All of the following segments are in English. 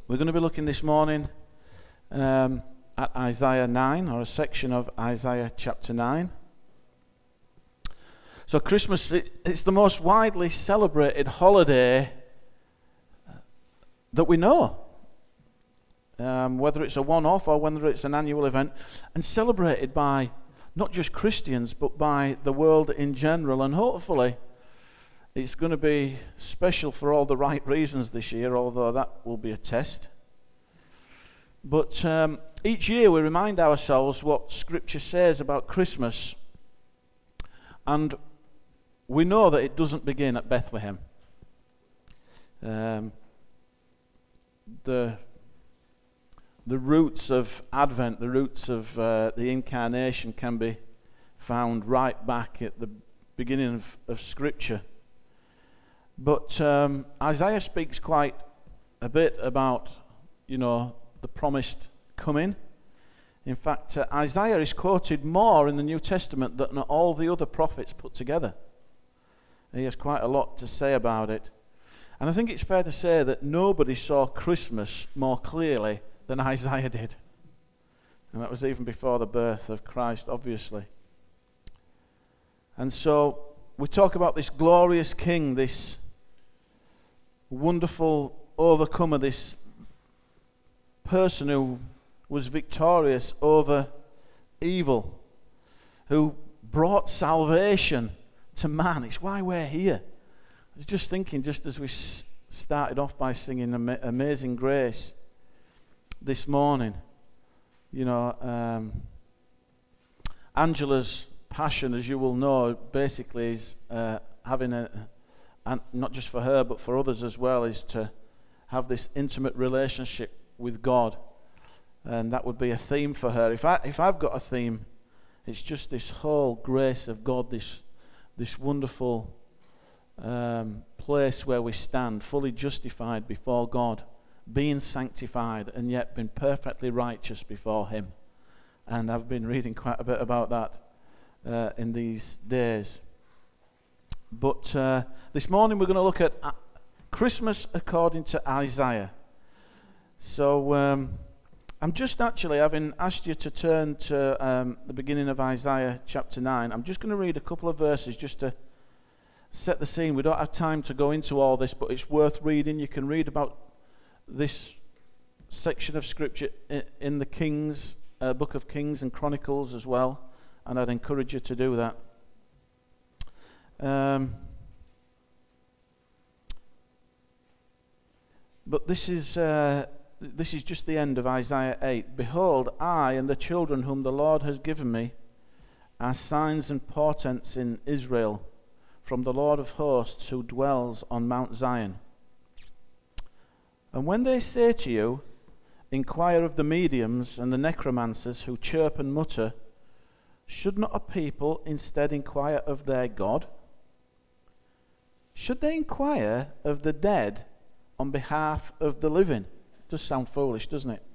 We're going to be looking this morning at Isaiah 9, or a section of Isaiah chapter 9. So Christmas, it's the most widely celebrated holiday that we know. Whether it's a one-off or whether it's an annual event, and celebrated by not just Christians but by the world in general, and hopefully it's going to be special for all the right reasons this year, although that will be a test. But each year we remind ourselves what Scripture says about Christmas, and we know that it doesn't begin at Bethlehem. The roots of Advent, the roots of the Incarnation can be found right back at the beginning of Scripture. But Isaiah speaks quite a bit about, the promised coming. In fact, Isaiah is quoted more in the New Testament than all the other prophets put together. He has quite a lot to say about it. And I think it's fair to say that nobody saw Christmas more clearly than Isaiah did. And that was even before the birth of Christ, obviously. And so we talk about this glorious King, this wonderful overcomer, this person who was victorious over evil, who brought salvation to man. It's why we're here. I was just thinking, just as we started off by singing Amazing Grace this morning, Angela's passion, as you will know, basically is having and not just for her but for others as well, is to have this intimate relationship with God, and that would be a theme for her. If I've got a theme, it's just this whole grace of God, this wonderful place where we stand, fully justified before God, being sanctified, and yet being perfectly righteous before Him. And I've been reading quite a bit about that in these days. But this morning we're going to look at Christmas according to Isaiah. So I'm just actually, having asked you to turn to the beginning of Isaiah chapter 9, I'm just going to read a couple of verses just to set the scene. We don't have time to go into all this, but it's worth reading. You can read about this section of Scripture in the Kings, Book of Kings and Chronicles as well, and I'd encourage you to do that. But this is just the end of Isaiah 8. Behold, I and the children whom the Lord has given me are signs and portents in Israel from the Lord of hosts who dwells on Mount Zion. And when they say to you, inquire of the mediums and the necromancers who chirp and mutter, should not a people instead inquire of their God? Should they inquire of the dead on behalf of the living? Does sound foolish, doesn't it?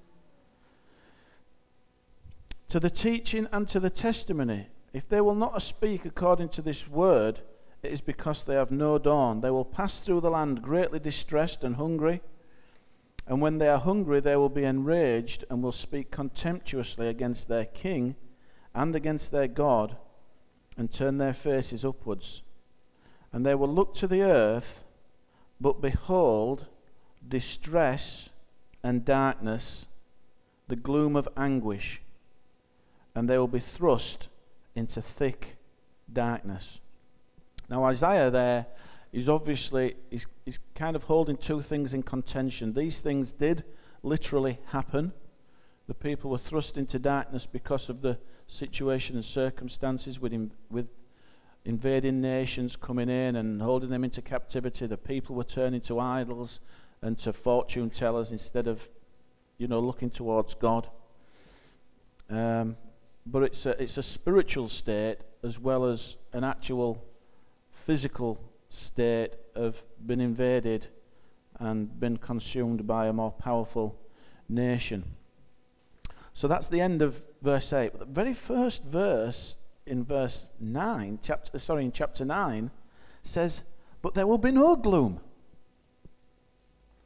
To the teaching and to the testimony, if they will not speak according to this word, it is because they have no dawn. They will pass through the land greatly distressed and hungry, and when they are hungry they will be enraged and will speak contemptuously against their king and against their God, and turn their faces upwards. And they will look to the earth, but behold, distress and darkness, the gloom of anguish, and they will be thrust into thick darkness. Now Isaiah there is obviously is kind of holding two things in contention. These things did literally happen. The people were thrust into darkness because of the situation and circumstances with invading nations coming in and holding them into captivity. The people were turning to idols and to fortune tellers instead of, looking towards God. But it's a spiritual state as well as an actual physical state of being invaded and been consumed by a more powerful nation. So that's the end of verse 8. But the very first verse in verse 9, in chapter 9, says, "But there will be no gloom.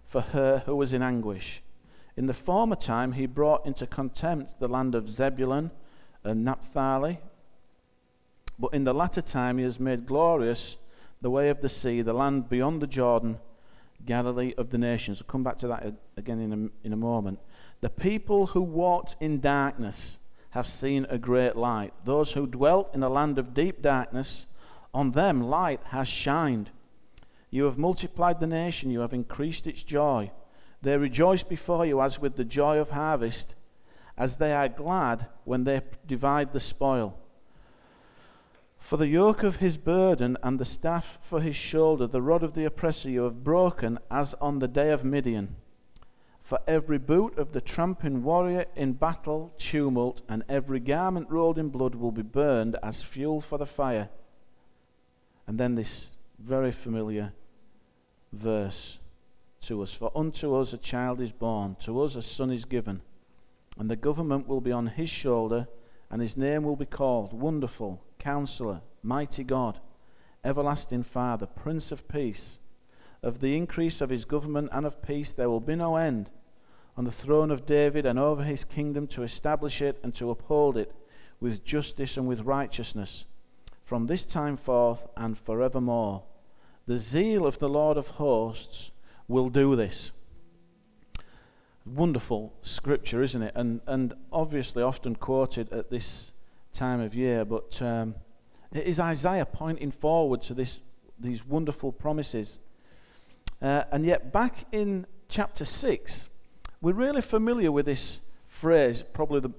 for her who was in anguish. In the former time he brought into contempt the land of Zebulun and Naphtali, but in the latter time he has made glorious the way of the sea, the land beyond the Jordan, Galilee of the nations. We'll come back to that again in a moment. The people who walked in darkness have seen a great light. Those who dwelt in a land of deep darkness, on them light has shined. You have multiplied the nation, you have increased its joy. They rejoice before you as with the joy of harvest, as they are glad when they divide the spoil. For the yoke of his burden and the staff for his shoulder, the rod of the oppressor you have broken, as on the day of Midian. For every boot of the tramping warrior in battle tumult, and every garment rolled in blood will be burned as fuel for the fire. And then this very familiar verse to us. For unto us a child is born, to us a son is given, and the government will be on his shoulder, and his name will be called Wonderful, Counselor, Mighty God, Everlasting Father, Prince of Peace. Of the increase of his government and of peace there will be no end, on the throne of David and over his kingdom, to establish it and to uphold it with justice and with righteousness, from this time forth and forevermore. The zeal of the Lord of hosts will do this. Wonderful scripture, isn't it? And obviously often quoted at this time of year, but it is Isaiah pointing forward to these wonderful promises. And yet back in chapter 6, we're really familiar with this phrase, probably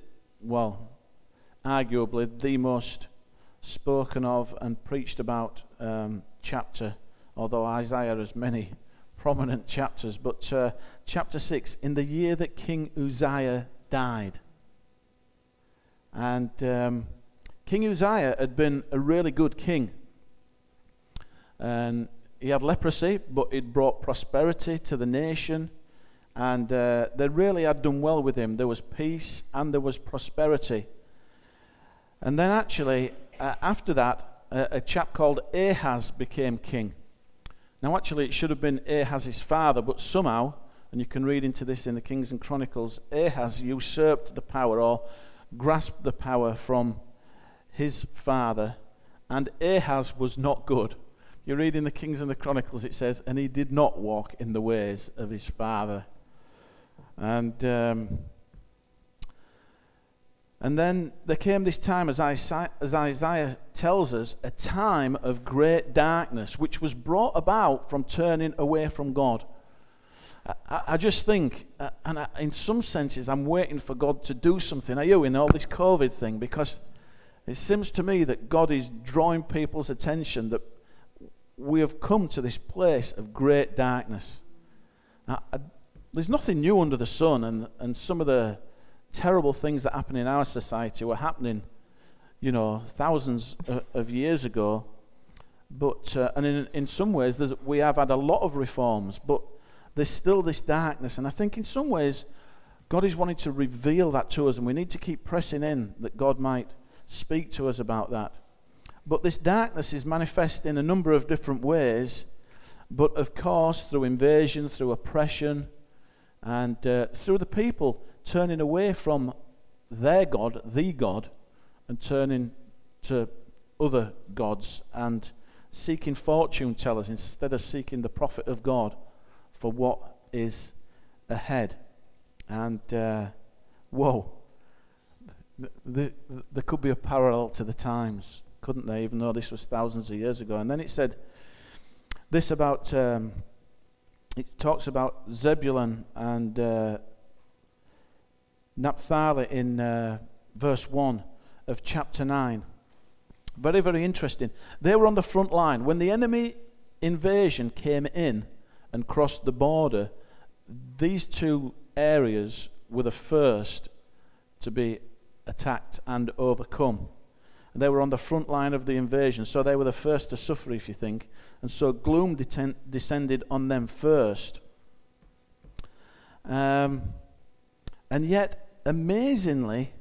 arguably the most spoken of and preached about chapter, although Isaiah has many prominent chapters, but chapter 6, in the year that King Uzziah died. And King Uzziah had been a really good king. And he had leprosy, but it brought prosperity to the nation. And they really had done well with him. There was peace and there was prosperity. And then actually, after that, a chap called Ahaz became king. Now actually it should have been Ahaz's father, but somehow, and you can read into this in the Kings and Chronicles, Ahaz usurped the power or grasped the power from his father, and Ahaz was not good. You read in the Kings and the Chronicles, it says, and he did not walk in the ways of his father. And then there came this time, as Isaiah tells us, a time of great darkness, which was brought about from turning away from God. I just think, in some senses, I'm waiting for God to do something. Are you, in all this COVID thing? Because it seems to me that God is drawing people's attention that we have come to this place of great darkness. Now, there's nothing new under the sun, and some of the terrible things that happen in our society were happening, thousands of years ago. But and in some ways, we have had a lot of reforms, but there's still this darkness. And I think in some ways, God is wanting to reveal that to us, and we need to keep pressing in that God might speak to us about that. But this darkness is manifest in a number of different ways, but of course through invasion, through oppression, and through the people turning away from their God, the God, and turning to other gods and seeking fortune tellers instead of seeking the prophet of God for what is ahead. And there could be a parallel to the times, couldn't there, even though this was thousands of years ago. And then it said this about, it talks about Zebulun and Naphtali in verse 1 of chapter 9. Very, very interesting. They were on the front line. When the enemy invasion came in and crossed the border, these two areas were the first to be attacked and overcome. They were on the front line of the invasion, so they were the first to suffer, if you think. And so gloom descended on them first. And yet, amazingly,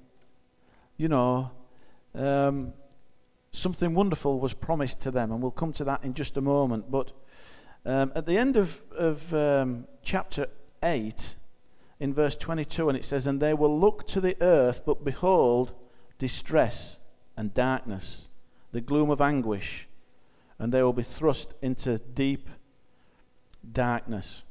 something wonderful was promised to them, and we'll come to that in just a moment. But At the end of chapter 8, in verse 22, and it says, "And they will look to the earth, but behold, distress and darkness, the gloom of anguish, and they will be thrust into deep darkness."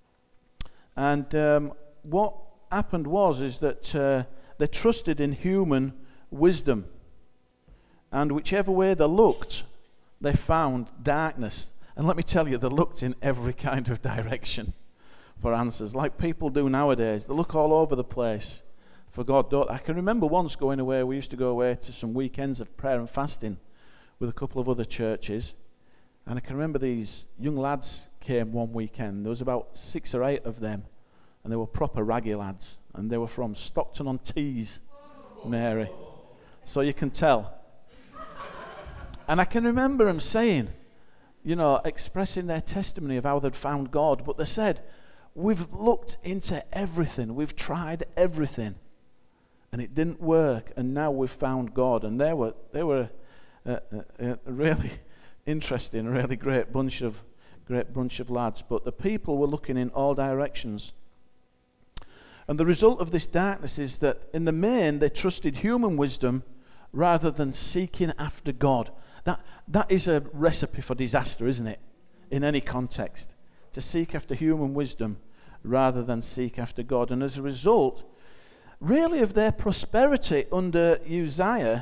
And what happened is that they trusted in human wisdom, and whichever way they looked, they found darkness. And let me tell you, they looked in every kind of direction for answers, like people do nowadays. They look all over the place for God. I can remember once going away. We used to go away to some weekends of prayer and fasting with a couple of other churches, and I can remember these young lads came one weekend. There was about 6 or 8 of them, and they were proper raggy lads, and they were from Stockton-on-Tees, Mary, so you can tell. And I can remember them saying, expressing their testimony of how they'd found God, but they said, "We've looked into everything, we've tried everything, and it didn't work, and now we've found God." And they were a really interesting, really great bunch of lads. But the people were looking in all directions. And the result of this darkness is that in the main they trusted human wisdom rather than seeking after God. That is a recipe for disaster, isn't it? In any context, to seek after human wisdom rather than seek after God. And as a result, really, of their prosperity under Uzziah,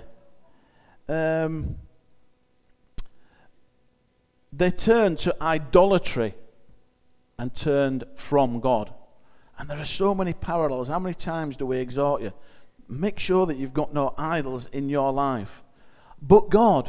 they turned to idolatry and turned from God. And there are so many parallels. How many times do we exhort you? Make sure that you've got no idols in your life. But God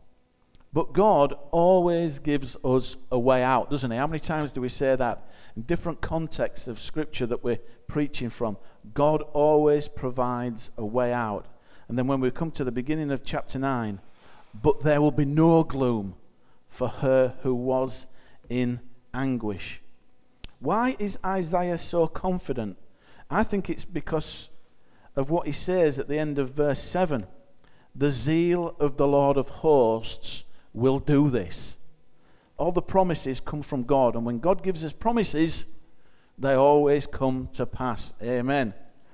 always gives us a way out, doesn't he? How many times do we say that in different contexts of Scripture that we're preaching from? God always provides a way out. And then when we come to the beginning of chapter 9, "But there will be no gloom for her who was in anguish." Why is Isaiah so confident? I think it's because of what he says at the end of verse 7. "The zeal of the Lord of hosts will do this." All the promises come from God, and when God gives us promises, they always come to pass. Amen.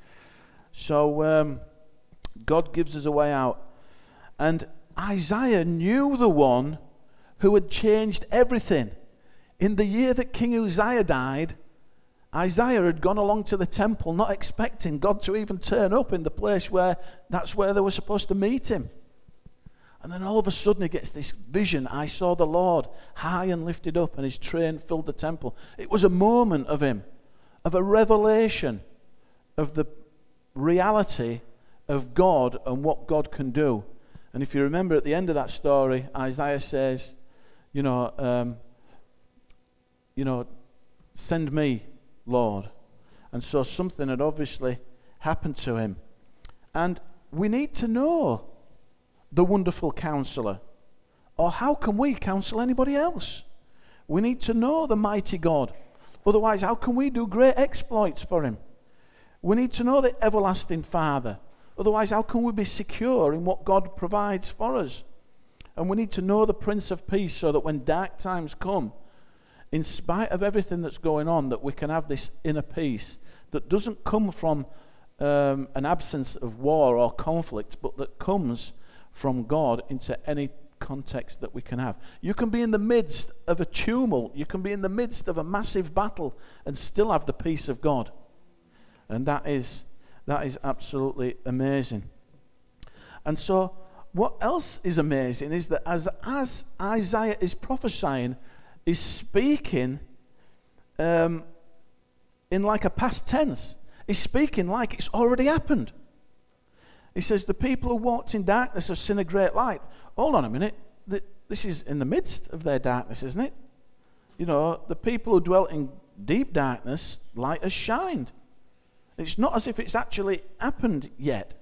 So God gives us a way out. And Isaiah knew the one who had changed everything. In the year that King Uzziah died, Isaiah had gone along to the temple not expecting God to even turn up in the place where they were supposed to meet him. And then all of a sudden he gets this vision. "I saw the Lord high and lifted up, and his train filled the temple." It was a moment of him, of a revelation of the reality of God and what God can do. And if you remember at the end of that story, Isaiah says, "Send me, Lord." And so something had obviously happened to him. And we need to know the wonderful counselor, or how can we counsel anybody else? We need to know the mighty God. Otherwise, how can we do great exploits for him? We need to know the everlasting Father. Otherwise, how can we be secure in what God provides for us? And we need to know the Prince of Peace, so that when dark times come, in spite of everything that's going on, that we can have this inner peace that doesn't come from an absence of war or conflict, but that comes from God into any context that we can have. You can be in the midst of a tumult, you can be in the midst of a massive battle, and still have the peace of God. And that is absolutely amazing. And so what else is amazing is that as Isaiah is prophesying, he's speaking in like a past tense. He's speaking like it's already happened. He says, "The people who walked in darkness have seen a great light." Hold on a minute. This is in the midst of their darkness, isn't it? The people who dwelt in deep darkness, light has shined. It's not as if it's actually happened yet.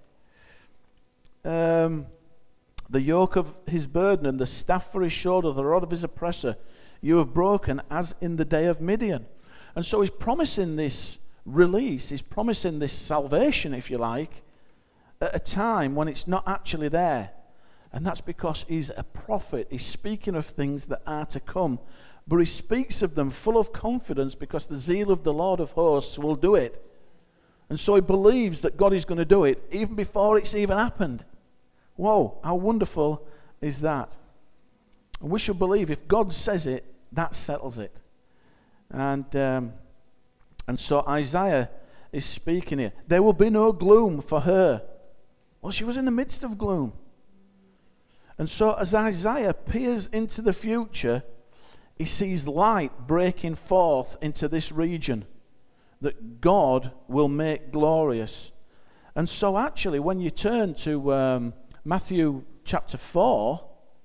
The yoke of his burden and the staff for his shoulder, the rod of his oppressor, you have broken as in the day of Midian. And so he's promising this release, he's promising this salvation, if you like, at a time when it's not actually there. And that's because he's a prophet. He's speaking of things that are to come. but he speaks of them full of confidence because the zeal of the Lord of hosts will do it. And so he believes that God is going to do it even before it's even happened. Whoa, how wonderful is that? And we should believe if God says it, that settles it. And so Isaiah is speaking here. There will be no gloom for her. Well, she was in the midst of gloom. And so as Isaiah peers into the future, he sees light breaking forth into this region that God will make glorious. And so actually, when you turn to Matthew chapter 4,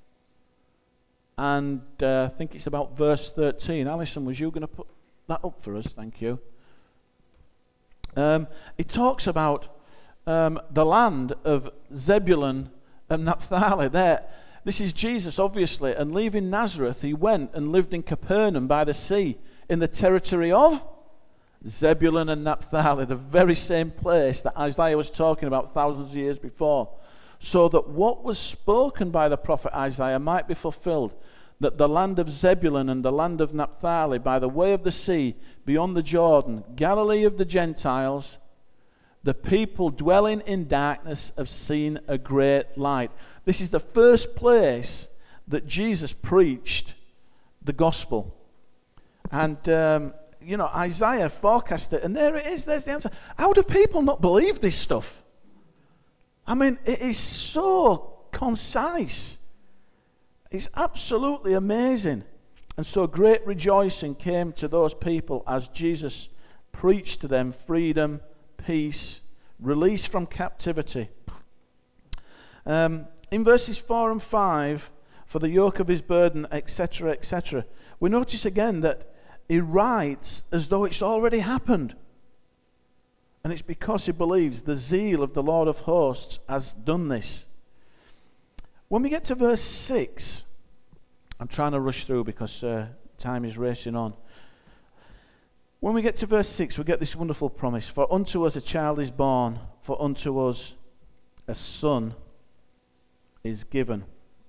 and I think it's about verse 13. Alison, was you going to put that up for us? Thank you. It talks about the land of Zebulun and Naphtali there. This is Jesus, obviously, and leaving Nazareth, he went and lived in Capernaum by the sea, in the territory of Zebulun and Naphtali, the very same place that Isaiah was talking about thousands of years before, so that what was spoken by the prophet Isaiah might be fulfilled, that the land of Zebulun and the land of Naphtali, by the way of the sea, beyond the Jordan, Galilee of the Gentiles, the people dwelling in darkness have seen a great light. This is the first place that Jesus preached the gospel. And, Isaiah forecast it, and there it is, there's the answer. How do people not believe this stuff? I mean, it is so concise. It's absolutely amazing. And so great rejoicing came to those people as Jesus preached to them freedom, peace, release from captivity. In verses 4 and 5, for the yoke of his burden, etc., etc., we notice again that he writes as though it's already happened. And it's because he believes the zeal of the Lord of hosts has done this. When we get to verse 6, I'm trying to rush through because time is racing on. When we get to verse 6, we get this wonderful promise. For unto us a child is born, for unto us a son is given.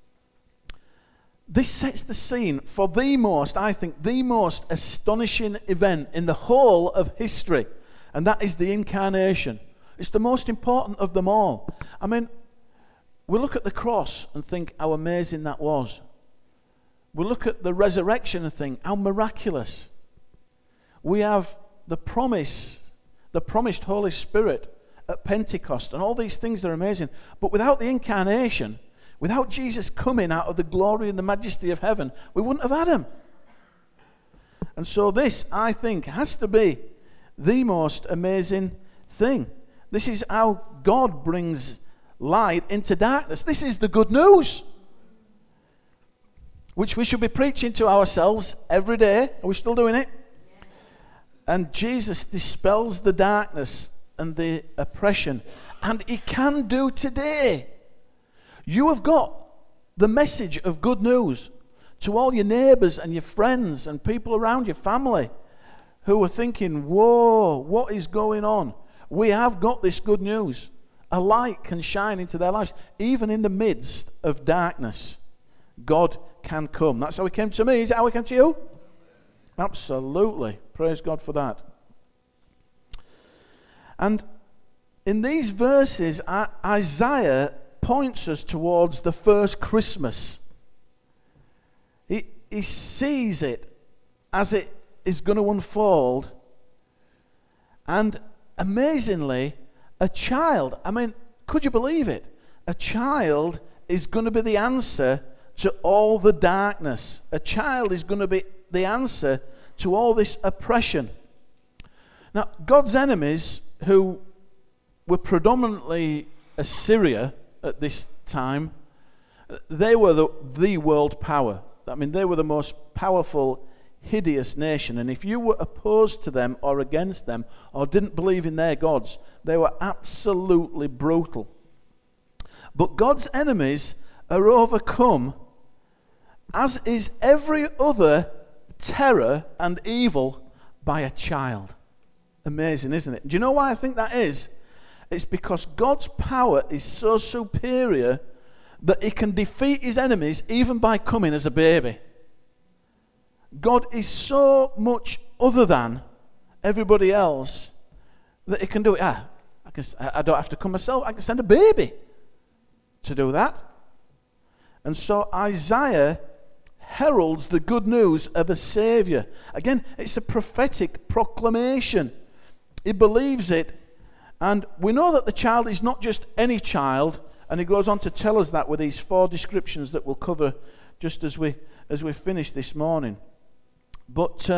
This sets the scene for the most astonishing event in the whole of history, and that is the incarnation. It's the most important of them all. I mean, we look at the cross and think how amazing that was. We look at the resurrection and think how miraculous. We have the promised Holy Spirit at Pentecost, and all these things are amazing. But without the incarnation, without Jesus coming out of the glory and the majesty of heaven, we wouldn't have had him. And so this, I think, has to be the most amazing thing. This is how God brings light into darkness. This is the good news, which we should be preaching to ourselves every day. Are we still doing it? And Jesus dispels the darkness and the oppression, and he can do today. You have got the message of good news to all your neighbours and your friends and people around your family who are thinking, whoa, what is going on? We have got this good news. A light can shine into their lives. Even in the midst of darkness, God can come. That's how he came to me. Is that how he came to you? Absolutely. Praise God for that. And in these verses, Isaiah points us towards the first Christmas. He sees it as it is going to unfold. And amazingly, a child, I mean, could you believe it? A child is going to be the answer to all the darkness. A child is going to be the answer to all this oppression. Now, God's enemies, who were predominantly Assyria at this time, they were the world power. I mean, they were the most powerful, hideous nation. And if you were opposed to them or against them or didn't believe in their gods, they were absolutely brutal. But God's enemies are overcome, as is every other terror and evil, by a child. Amazing, isn't it? Do you know why I think that is? It's because God's power is so superior that he can defeat his enemies even by coming as a baby. God is so much other than everybody else that he can do it. I don't have to come myself. I can send a baby to do that. And so Isaiah heralds the good news of a Saviour. Again, it's a prophetic proclamation. He believes it. And we know that the child is not just any child. And he goes on to tell us that with these 4 descriptions that we'll cover just as we finish this morning. But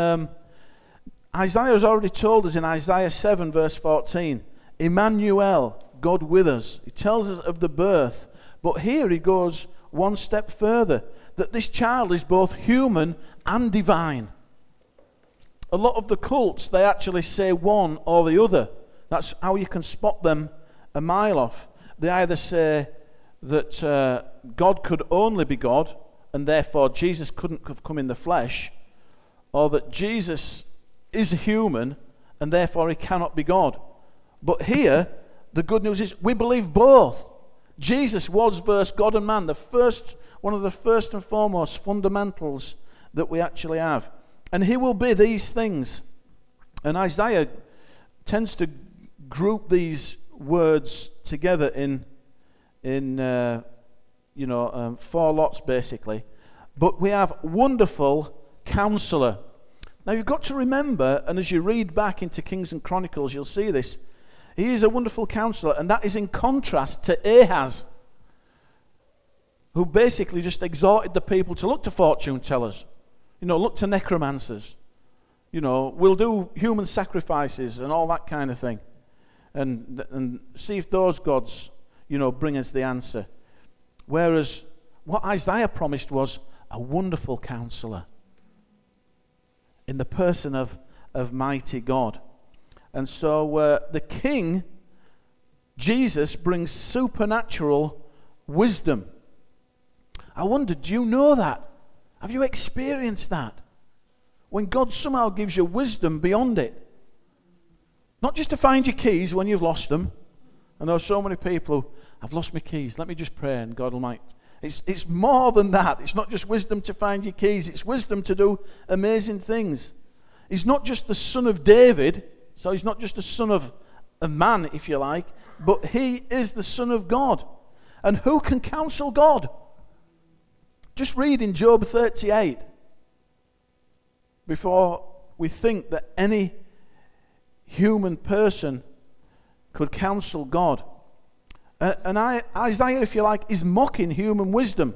Isaiah has already told us in Isaiah 7 verse 14, Emmanuel, God with us. He tells us of the birth. But here he goes one step further, that this child is both human and divine. A lot of the cults, they actually say one or the other. That's how you can spot them a mile off. They either say that God could only be God, and therefore Jesus couldn't have come in the flesh, or that Jesus is human, and therefore he cannot be God. But here, the good news is we believe both. Jesus was verse God and man, one of the first and foremost fundamentals that we actually have. And he will be these things. And Isaiah tends to group these words together in 4 lots basically. But we have wonderful counselor. Now you've got to remember, and as you read back into Kings and Chronicles, you'll see this. He is a wonderful counselor, and that is in contrast to Ahaz, who basically just exhorted the people to look to fortune tellers, look to necromancers, we'll do human sacrifices and all that kind of thing, and see if those gods, bring us the answer. Whereas what Isaiah promised was a wonderful counselor in the person of mighty God. And so the King, Jesus, brings supernatural wisdom. I wonder, do you know that? Have you experienced that? When God somehow gives you wisdom beyond it. Not just to find your keys when you've lost them. I know so many people who, I've lost my keys, let me just pray and God Almighty. It's more than that. It's not just wisdom to find your keys. It's wisdom to do amazing things. He's not just the son of David, so he's not just the son of a man, if you like, but he is the Son of God. And who can counsel God? Just read in Job 38 before we think that any human person could counsel God. And Isaiah, if you like, is mocking human wisdom.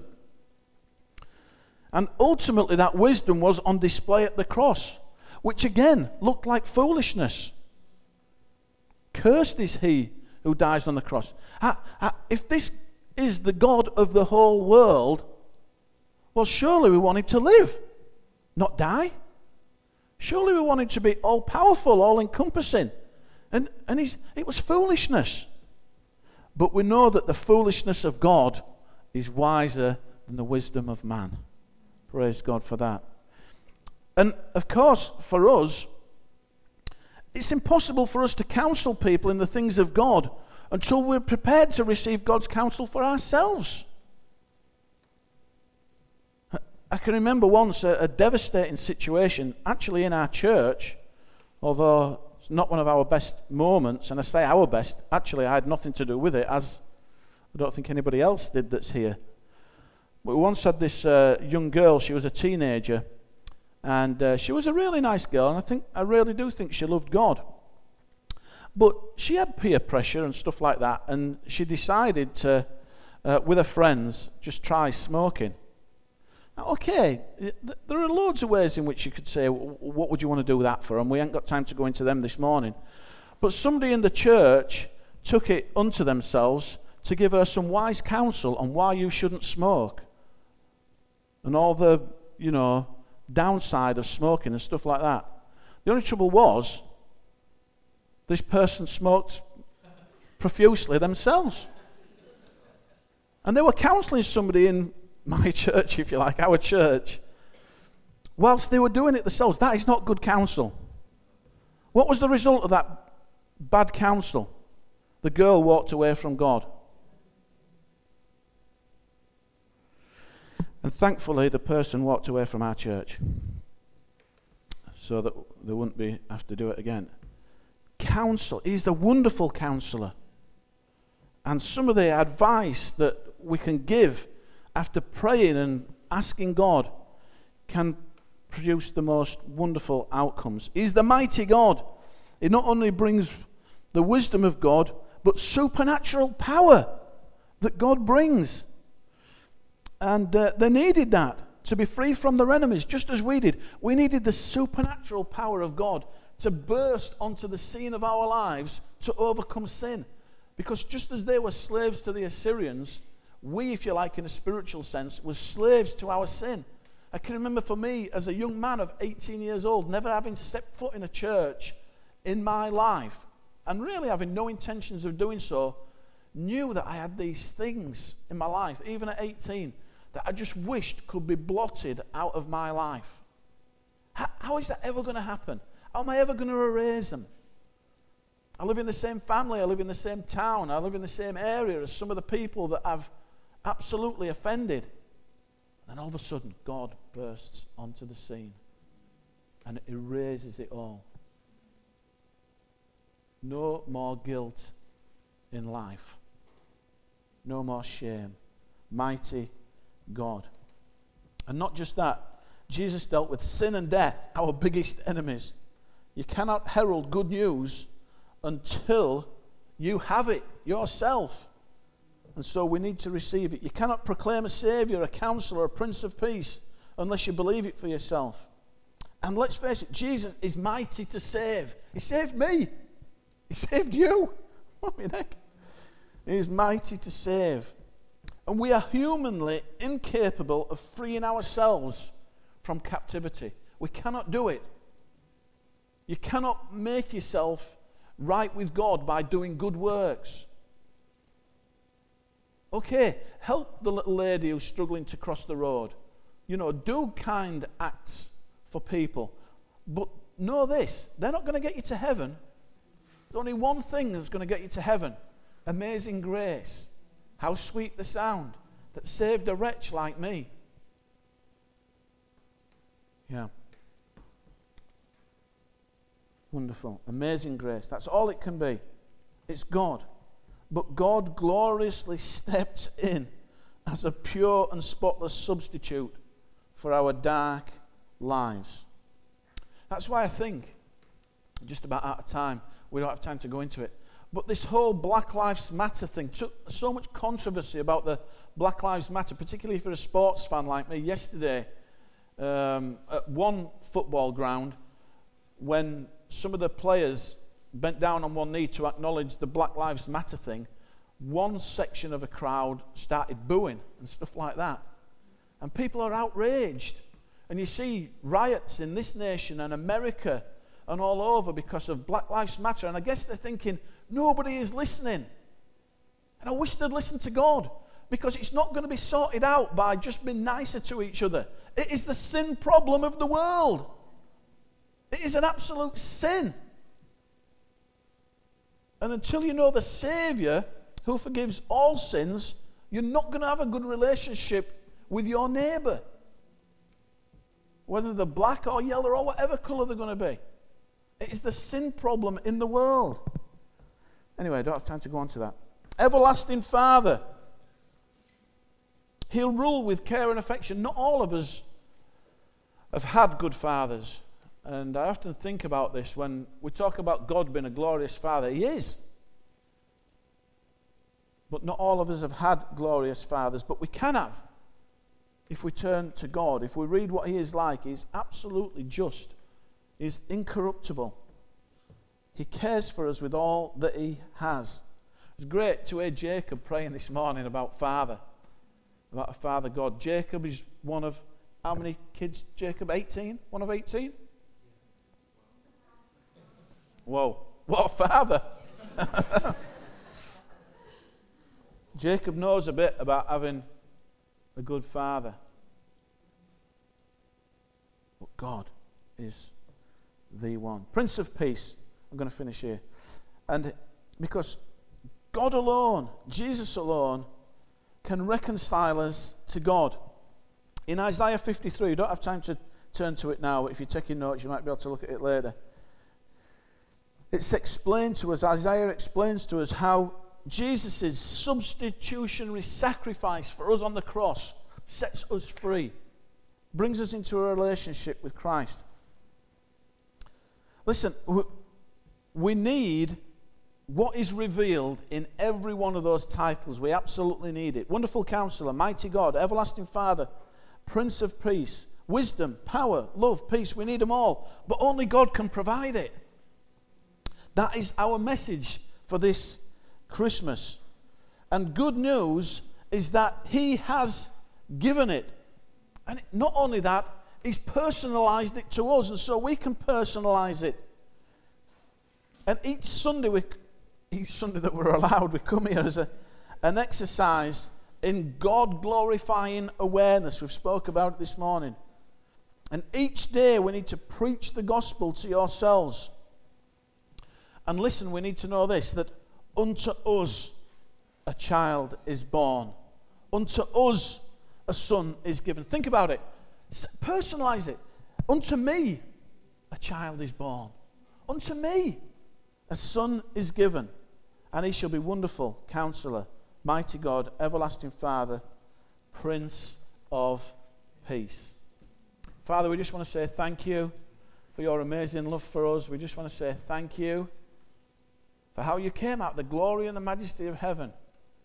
And ultimately that wisdom was on display at the cross, which again looked like foolishness. Cursed is he who dies on the cross. If this is the God of the whole world, well, surely we want him to live, not die. Surely we want him to be all-powerful, all-encompassing. And it was foolishness. But we know that the foolishness of God is wiser than the wisdom of man. Praise God for that. And of course, for us, it's impossible for us to counsel people in the things of God until we're prepared to receive God's counsel for ourselves. I can remember once a devastating situation, actually in our church, although it's not one of our best moments, and I say our best, actually I had nothing to do with it, as I don't think anybody else did that's here. But we once had this young girl, she was a teenager, and she was a really nice girl, and I really do think she loved God. But she had peer pressure and stuff like that, and she decided to, with her friends, just try smoking. Now, okay, there are loads of ways in which you could say, what would you want to do that for? And we ain't got time to go into them this morning. But somebody in the church took it unto themselves to give her some wise counsel on why you shouldn't smoke. And all the, downside of smoking and stuff like that. The only trouble was, this person smoked profusely themselves. And they were counselling somebody in my church, if you like, our church, whilst they were doing it themselves. That is not good counsel. What was the result of that bad counsel? The girl walked away from God. And thankfully, the person walked away from our church. so that they wouldn't have to do it again. Counsel. He's the wonderful counselor. And some of the advice that we can give after praying and asking God can produce the most wonderful outcomes. He's the mighty God. He not only brings the wisdom of God, but supernatural power that God brings. And they needed that to be free from their enemies, just as we did. We needed the supernatural power of God to burst onto the scene of our lives to overcome sin. Because just as they were slaves to the Assyrians, we, if you like, in a spiritual sense, were slaves to our sin. I can remember for me, as a young man of 18 years old, never having set foot in a church in my life, and really having no intentions of doing so, knew that I had these things in my life, even at 18, that I just wished could be blotted out of my life. How is that ever going to happen? How am I ever going to erase them? I live in the same family, I live in the same town, I live in the same area as some of the people that I've absolutely offended. And all of a sudden, God bursts onto the scene and erases it all. No more guilt in life. No more shame. Mighty God. And not just that, Jesus dealt with sin and death, our biggest enemies. You cannot herald good news until you have it yourself. And so we need to receive it. You cannot proclaim a Savior, a Counselor, a Prince of Peace unless you believe it for yourself. And let's face it, Jesus is mighty to save. He saved me. He saved you. What the heck? He is mighty to save. And we are humanly incapable of freeing ourselves from captivity. We cannot do it. You cannot make yourself right with God by doing good works. Okay, help the little lady who's struggling to cross the road. Do kind acts for people. But know this, they're not going to get you to heaven. There's only one thing that's going to get you to heaven. Amazing grace. How sweet the sound that saved a wretch like me. Yeah. Wonderful. Amazing grace. That's all it can be. It's God. But God gloriously stepped in as a pure and spotless substitute for our dark lives. That's why I think, just about out of time, we don't have time to go into it, but this whole Black Lives Matter thing took so much controversy about the Black Lives Matter, particularly if you're a sports fan like me. Yesterday, at one football ground, when some of the players bent down on one knee to acknowledge the Black Lives Matter thing, one section of a crowd started booing and stuff like that. And people are outraged. And you see riots in this nation and America and all over because of Black Lives Matter. And I guess they're thinking, nobody is listening. And I wish they'd listen to God, because it's not going to be sorted out by just being nicer to each other. It is the sin problem of the world. It is an absolute sin. And until you know the Savior who forgives all sins, you're not going to have a good relationship with your neighbour. Whether they're black or yellow or whatever colour they're going to be. It is the sin problem in the world. Anyway, I don't have time to go on to that. Everlasting Father. He'll rule with care and affection. Not all of us have had good fathers. And I often think about this when we talk about God being a glorious Father. He is. But not all of us have had glorious fathers, but we can have. If we turn to God, if we read what He is like, He's absolutely just. He's incorruptible. He cares for us with all that He has. It's great to hear Jacob praying this morning about Father, about a Father God. Jacob is one of, how many kids, Jacob? 18? One of 18? Whoa, what a father. Jacob knows a bit about having a good father. But God is the one. Prince of Peace. I'm going to finish here. And because God alone, Jesus alone, can reconcile us to God. In Isaiah 53, you don't have time to turn to it now. If you're taking notes, you might be able to look at it later. It's explained to us, Isaiah explains to us how Jesus' substitutionary sacrifice for us on the cross sets us free, brings us into a relationship with Christ. Listen, we need what is revealed in every one of those titles. We absolutely need it. Wonderful Counselor, Mighty God, Everlasting Father, Prince of Peace, Wisdom, Power, Love, Peace. We need them all. But only God can provide it. That is our message for this Christmas. And good news is that He has given it. And not only that, He's personalized it to us, and so we can personalize it. And each Sunday that we're allowed, we come here as an exercise in God-glorifying awareness. We've spoke about it this morning. And each day we need to preach the gospel to yourselves. And listen, we need to know this, that unto us a child is born. Unto us a son is given. Think about it. Personalize it. Unto me a child is born. Unto me a son is given. And He shall be Wonderful Counselor, Mighty God, Everlasting Father, Prince of Peace. Father, we just want to say thank you for your amazing love for us. We just want to say thank you for how you came out of the glory and the majesty of heaven.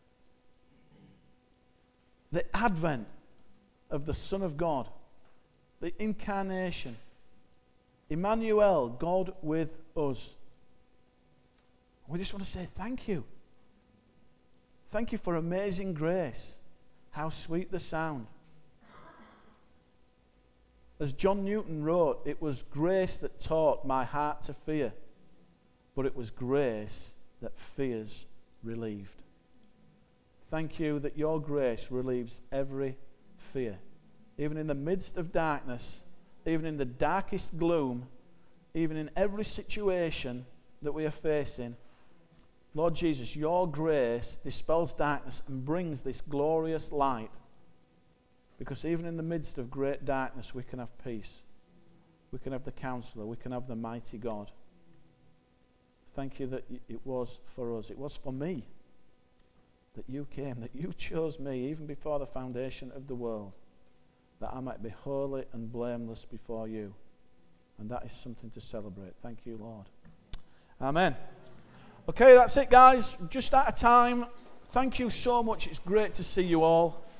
The advent of the Son of God, the incarnation, Emmanuel, God with us. We just want to say thank you. Thank you for amazing grace. How sweet the sound. As John Newton wrote, it was grace that taught my heart to fear, but it was grace that fears relieved. Thank you that your grace relieves every fear. Even in the midst of darkness, even in the darkest gloom, even in every situation that we are facing, Lord Jesus, your grace dispels darkness and brings this glorious light. Because even in the midst of great darkness, we can have peace. We can have the Counselor. We can have the Mighty God. Thank you that it was for us. It was for me that you came, that you chose me even before the foundation of the world, that I might be holy and blameless before you. And that is something to celebrate. Thank you, Lord. Amen. Okay, that's it, guys. Just out of time. Thank you so much. It's great to see you all.